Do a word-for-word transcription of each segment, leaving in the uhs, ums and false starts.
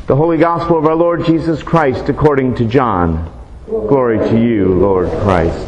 The Holy Gospel of our Lord Jesus Christ according to John. Glory to you, Lord Christ.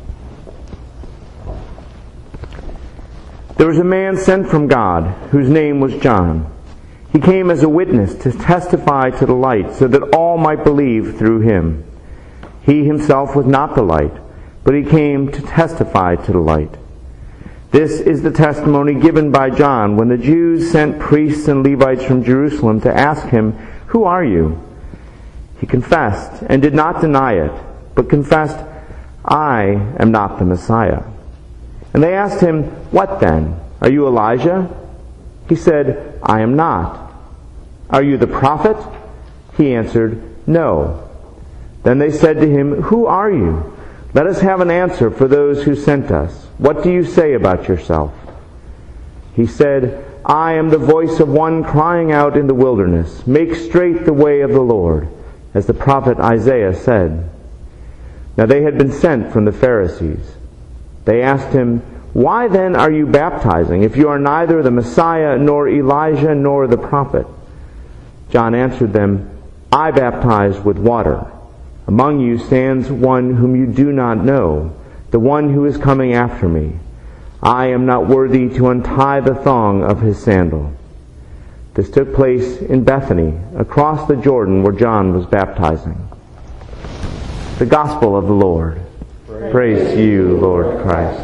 There was a man sent from God, whose name was John. He came as a witness to testify to the light, so that all might believe through him. He himself was not the light, but he came to testify to the light. This is the testimony given by John when the Jews sent priests and Levites from Jerusalem to ask him, "Who are you?" He confessed and did not deny it, but confessed, "I am not the Messiah." And they asked him, "What then? Are you Elijah?" He said, "I am not." "Are you the prophet?" He answered, "No." Then they said to him, "Who are you? Let us have an answer for those who sent us. What do you say about yourself?" He said, "I am the voice of one crying out in the wilderness, 'Make straight the way of the Lord,' as the prophet Isaiah said." Now they had been sent from the Pharisees. They asked him, "Why then are you baptizing, if you are neither the Messiah, nor Elijah, nor the prophet?" John answered them, "I baptize with water. Among you stands one whom you do not know, the one who is coming after me. I am not worthy to untie the thong of his sandal." This took place in Bethany, across the Jordan where John was baptizing. The Gospel of the Lord. Praise, Praise to you, Lord Christ.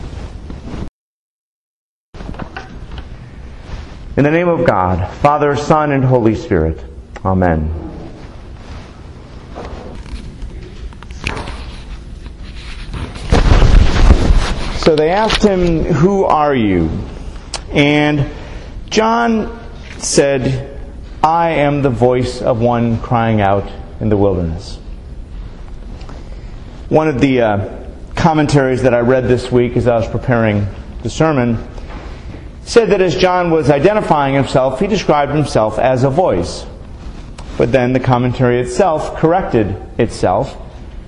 In the name of God, Father, Son, and Holy Spirit. Amen. So they asked him, "Who are you?" And John said, "I am the voice of one crying out in the wilderness." One of the uh, commentaries that I read this week as I was preparing the sermon said that as John was identifying himself, he described himself as a voice. But then the commentary itself corrected itself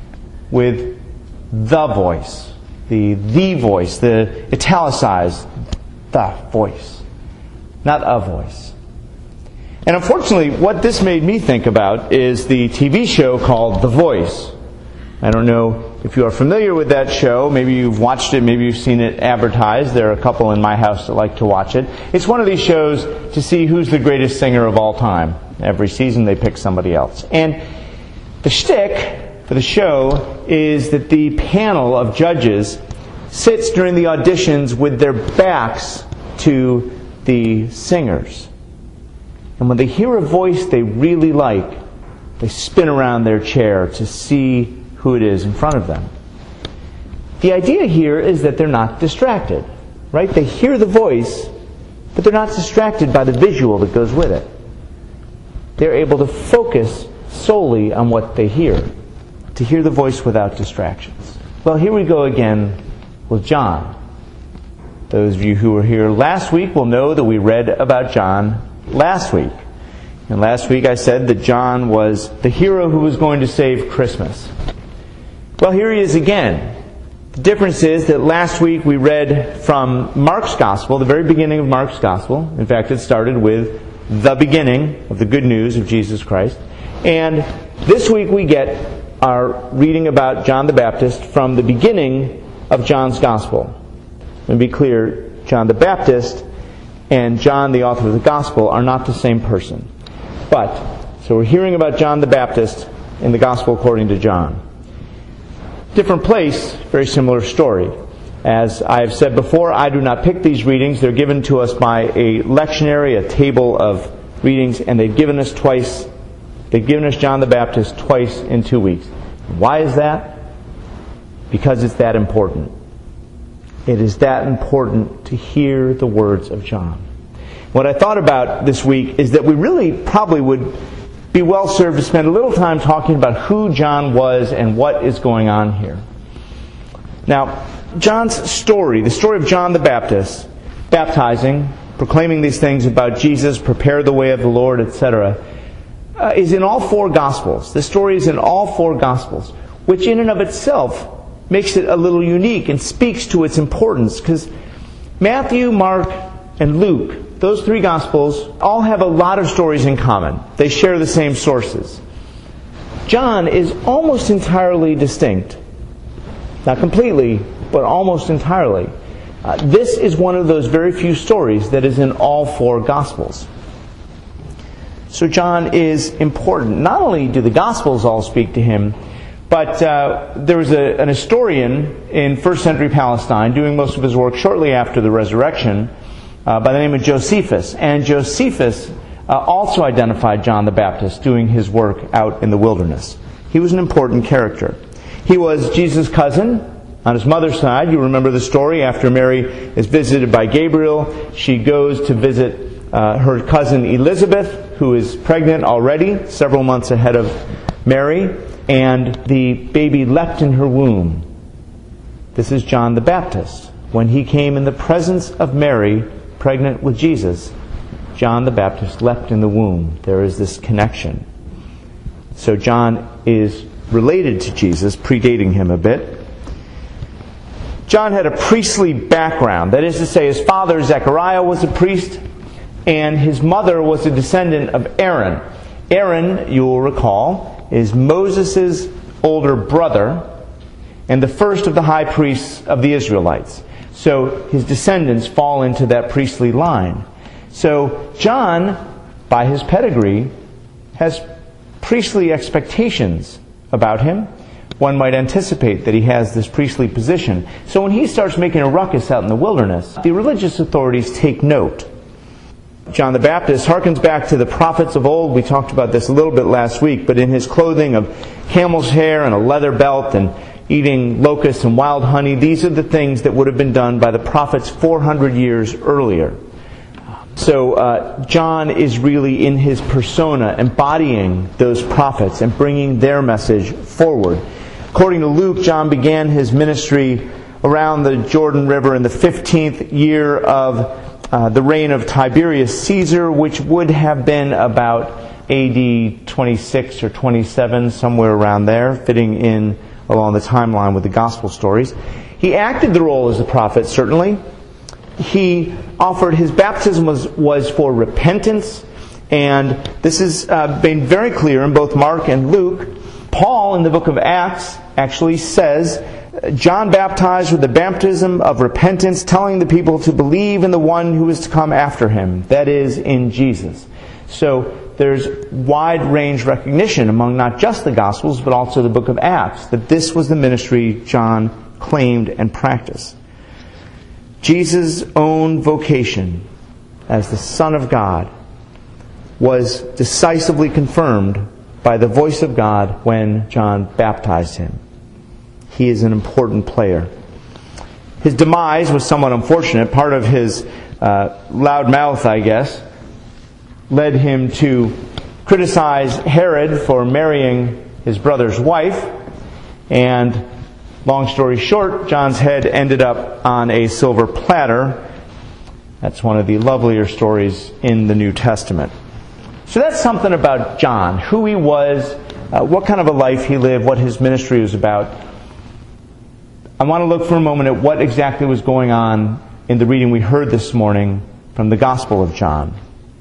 with the voice. The the voice, the italicized the voice, not a voice. And unfortunately, what this made me think about is the T V show called The Voice. I don't know if you are familiar with that show. Maybe you've watched it, maybe you've seen it advertised. There are a couple in my house that like to watch it. It's one of these shows to see who's the greatest singer of all time. Every season they pick somebody else. And the shtick for the show is that the panel of judges sits during the auditions with their backs to the singers. And when they hear a voice they really like, they spin around their chair to see who it is in front of them. The idea here is that they're not distracted, right? They hear the voice, but they're not distracted by the visual that goes with it. They're able to focus solely on what they hear, to hear the voice without distractions. Well, here we go again with John. Those of you who were here last week will know that we read about John last week. And last week I said that John was the hero who was going to save Christmas. Well, here he is again. The difference is that last week we read from Mark's Gospel, the very beginning of Mark's Gospel. In fact, it started with the beginning of the good news of Jesus Christ. And this week we get our reading about John the Baptist from the beginning of John's Gospel. Let me be clear, John the Baptist and John, the author of the Gospel, are not the same person. But, so we're hearing about John the Baptist in the Gospel according to John. Different place, very similar story. As I have said before, I do not pick these readings. They're given to us by a lectionary, a table of readings, and they've given us twice, they've given us John the Baptist twice in two weeks. Why is that? Because it's that important. It is that important to hear the words of John. What I thought about this week is that we really probably would be well served to spend a little time talking about who John was and what is going on here. Now, John's story, the story of John the Baptist, baptizing, proclaiming these things about Jesus, prepare the way of the Lord, et cetera, uh, is in all four Gospels. The story is in all four Gospels, which in and of itself makes it a little unique and speaks to its importance, because Matthew, Mark, and Luke those three Gospels all have a lot of stories in common. They share the same sources. John is almost entirely distinct. Not completely, but almost entirely. Uh, this is one of those very few stories that is in all four Gospels. So John is important. Not only do the Gospels all speak to him, but uh, there was a, an historian in first century Palestine doing most of his work shortly after the resurrection uh, by the name of Josephus. And Josephus uh, also identified John the Baptist doing his work out in the wilderness. He was an important character. He was Jesus' cousin on his mother's side. You remember the story. After Mary is visited by Gabriel, she goes to visit uh, her cousin Elizabeth, who is pregnant already, several months ahead of Mary, and the baby leapt in her womb. This is John the Baptist. When he came in the presence of Mary, pregnant with Jesus, John the Baptist leapt in the womb. There is this connection. So John is related to Jesus, predating him a bit. John had a priestly background. That is to say, his father, Zechariah, was a priest, and his mother was a descendant of Aaron. Aaron, you will recall, is Moses' older brother and the first of the high priests of the Israelites. So his descendants fall into that priestly line. So John, by his pedigree, has priestly expectations about him. One might anticipate that he has this priestly position. So when he starts making a ruckus out in the wilderness, the religious authorities take note. John the Baptist harkens back to the prophets of old. We talked about this a little bit last week, but in his clothing of camel's hair and a leather belt and eating locusts and wild honey, these are the things that would have been done by the prophets four hundred years earlier. So uh, John is really in his persona embodying those prophets and bringing their message forward. According to Luke, John began his ministry around the Jordan River in the fifteenth year of uh, the reign of Tiberius Caesar, which would have been about A D twenty-six or twenty-seven, somewhere around there, fitting in along the timeline with the gospel stories. He acted the role as a prophet, certainly. He offered, his baptism was, was for repentance, and this has uh, been very clear in both Mark and Luke. Paul, in the book of Acts, actually says, John baptized with the baptism of repentance, telling the people to believe in the one who is to come after him, that is, in Jesus. So there's wide range recognition among not just the Gospels, but also the book of Acts, that this was the ministry John claimed and practiced. Jesus' own vocation as the Son of God was decisively confirmed by the voice of God when John baptized him. He is an important player. His demise was somewhat unfortunate. Part of his uh, loud mouth, I guess, led him to criticize Herod for marrying his brother's wife. And long story short, John's head ended up on a silver platter. That's one of the lovelier stories in the New Testament. So that's something about John, who he was, uh, what kind of a life he lived, what his ministry was about. I want to look for a moment at what exactly was going on in the reading we heard this morning from the Gospel of John.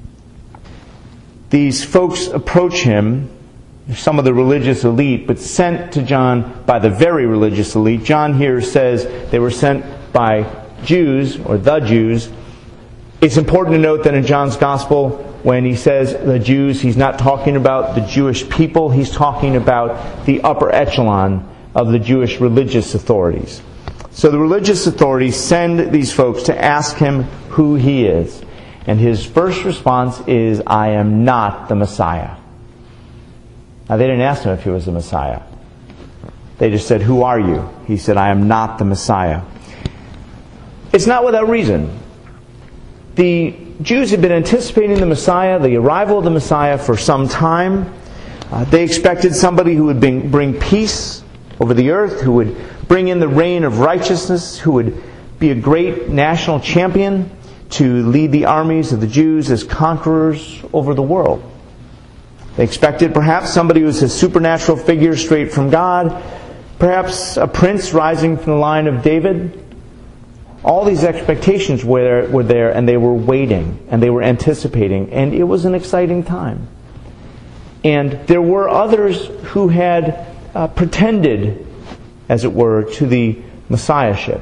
These folks approach him, some of the religious elite, but sent to John by the very religious elite. John here says they were sent by Jews, or the Jews. It's important to note that in John's Gospel, when he says the Jews, he's not talking about the Jewish people. He's talking about the upper echelon of the Jewish religious authorities. So the religious authorities send these folks to ask him who he is. And his first response is, I am not the Messiah. Now, they didn't ask him if he was the Messiah. They just said, who are you? He said, I am not the Messiah. It's not without reason. The Jews had been anticipating the Messiah, the arrival of the Messiah, for some time. Uh, they expected somebody who would bring, bring peace over the earth, who would bring in the reign of righteousness, who would be a great national champion to lead the armies of the Jews as conquerors over the world. They expected perhaps somebody who was a supernatural figure straight from God, perhaps a prince rising from the line of David. All these expectations were, were there, and they were waiting, and they were anticipating, and it was an exciting time. And there were others who had uh, pretended, as it were, to the Messiahship,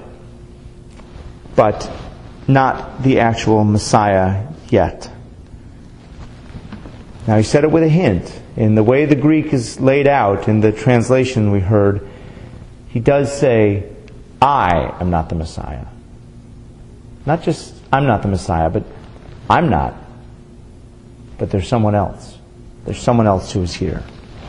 but not the actual Messiah yet. Now, he said it with a hint. In the way the Greek is laid out, in the translation we heard, he does say, I am not the Messiah. Not just, I'm not the Messiah, but I'm not. But there's someone else. There's someone else who is here.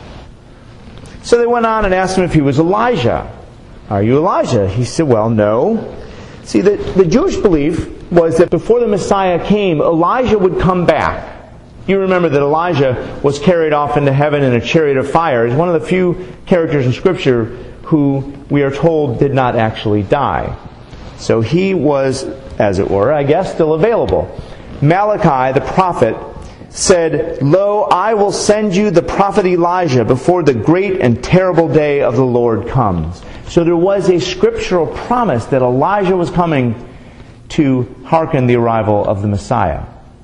So they went on and asked him if he was Elijah. Are you Elijah? He said, well, no. See, the, the Jewish belief was that before the Messiah came, Elijah would come back. You remember that Elijah was carried off into heaven in a chariot of fire. He's one of the few characters in Scripture who we are told did not actually die. So he was, as it were, I guess, still available. Malachi, the prophet, said, Lo, I will send you the prophet Elijah before the great and terrible day of the Lord comes. So there was a scriptural promise that Elijah was coming to hearken the arrival of the Messiah.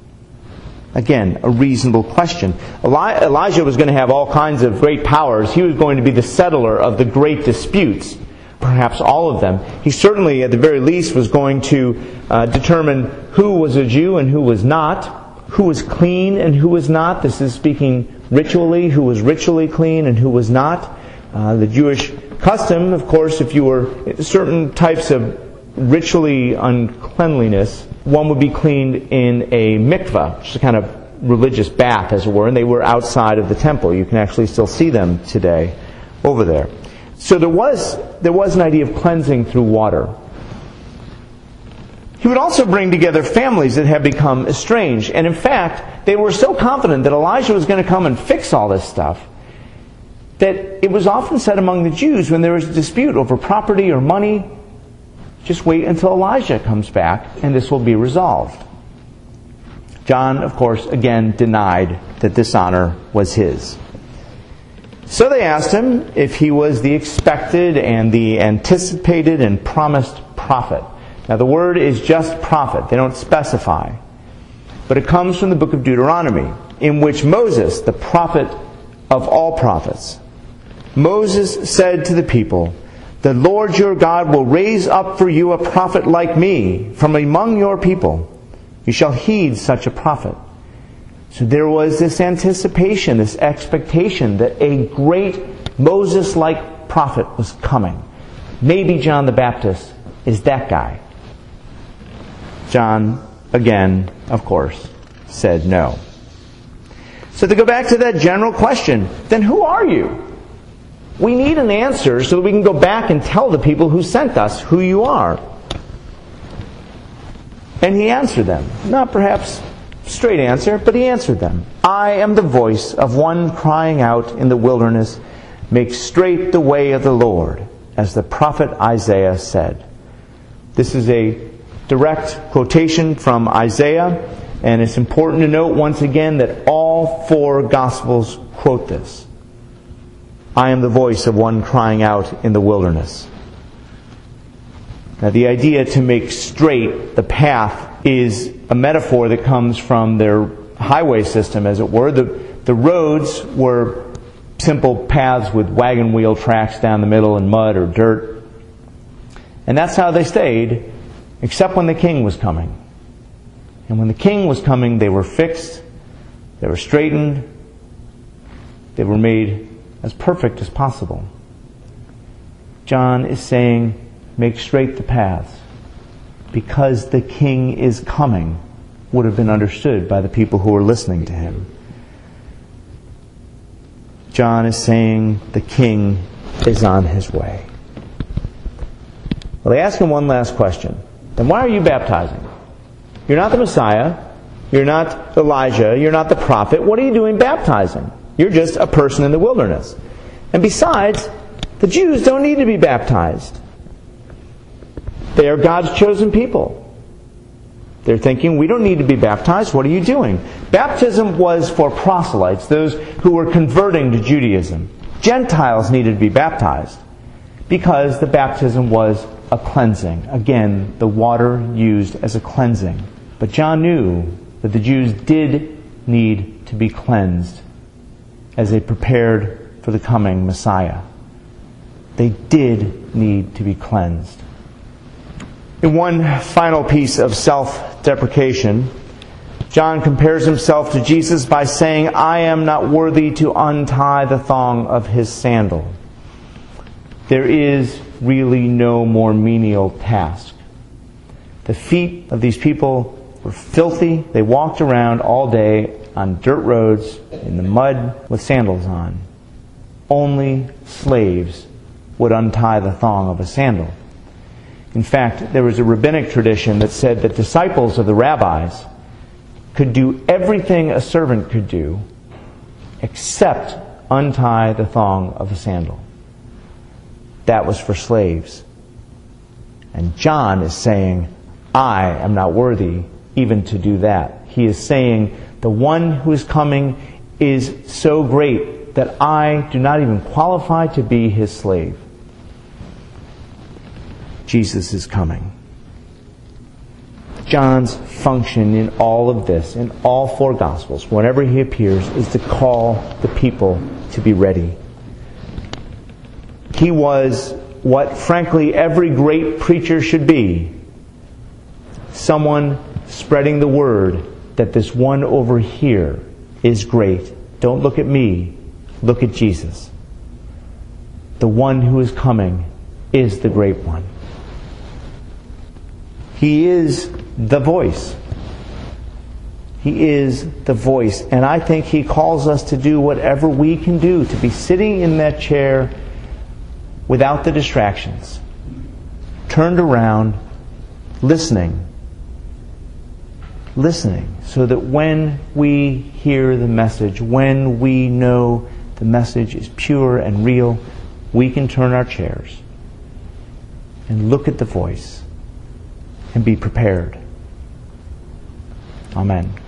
Again, a reasonable question. Eli- Elijah was going to have all kinds of great powers. He was going to be the settler of the great disputes, perhaps all of them. He certainly, at the very least, was going to uh, determine who was a Jew and who was not, who was clean and who was not. This is speaking ritually, who was ritually clean and who was not. Uh, the Jewish custom, of course, if you were certain types of ritually uncleanliness, one would be cleaned in a mikveh, which is a kind of religious bath, as it were, and they were outside of the temple. You can actually still see them today over there. So there was there was an idea of cleansing through water. He would also bring together families that had become estranged. And in fact, they were so confident that Elijah was going to come and fix all this stuff that it was often said among the Jews when there was a dispute over property or money, just wait until Elijah comes back and this will be resolved. John, of course, again denied that this honor was his. So they asked him if he was the expected and the anticipated and promised prophet. Now the word is just prophet. They don't specify. But it comes from the book of Deuteronomy, in which Moses, the prophet of all prophets, Moses said to the people, the Lord your God will raise up for you a prophet like me from among your people. You shall heed such a prophet. So there was this anticipation, this expectation that a great Moses-like prophet was coming. Maybe John the Baptist is that guy. John, again, of course, said no. So to go back to that general question, then who are you? We need an answer so that we can go back and tell the people who sent us who you are. And he answered them. Not perhaps straight answer, but he answered them. I am the voice of one crying out in the wilderness, make straight the way of the Lord, as the prophet Isaiah said. This is a direct quotation from Isaiah, and it's important to note once again that all four Gospels quote this. I am the voice of one crying out in the wilderness. Now the idea to make straight the path is a metaphor that comes from their highway system, as it were. The, the roads were simple paths with wagon wheel tracks down the middle and mud or dirt. And that's how they stayed, except when the king was coming. And when the king was coming, they were fixed, they were straightened, they were made as perfect as possible. John is saying, make straight the paths, because the king is coming, would have been understood by the people who were listening to him. John is saying the king is on his way. Well, they ask him one last question. Then why are you baptizing? You're not the Messiah. You're not Elijah. You're not the prophet. What are you doing baptizing? You're just a person in the wilderness. And besides, the Jews don't need to be baptized. They are God's chosen people. They're thinking, we don't need to be baptized. What are you doing? Baptism was for proselytes, those who were converting to Judaism. Gentiles needed to be baptized. because the baptism was a cleansing. Again, the water used as a cleansing. But John knew that the Jews did need to be cleansed as they prepared for the coming Messiah. They did need to be cleansed. In one final piece of self-deprecation, John compares himself to Jesus by saying, "I am not worthy to untie the thong of his sandal." There is really no more menial task. The feet of these people were filthy. They walked around all day on dirt roads in the mud with sandals on. Only slaves would untie the thong of a sandal. In fact, there was a rabbinic tradition that said that disciples of the rabbis could do everything a servant could do except untie the thong of a sandal. That was for slaves. And John is saying, I am not worthy even to do that. He is saying, the one who is coming is so great that I do not even qualify to be his slave. Jesus is coming. John's function in all of this, in all four Gospels, whenever he appears, is to call the people to be ready. He was what, frankly, every great preacher should be. Someone spreading the word that this one over here is great. Don't look at me. Look at Jesus. The one who is coming is the great one. He is the voice. He is the voice. And I think he calls us to do whatever we can do, to be sitting in that chair without the distractions, turned around, listening. Listening, so that when we hear the message, when we know the message is pure and real, we can turn our chairs and look at the voice and be prepared. Amen.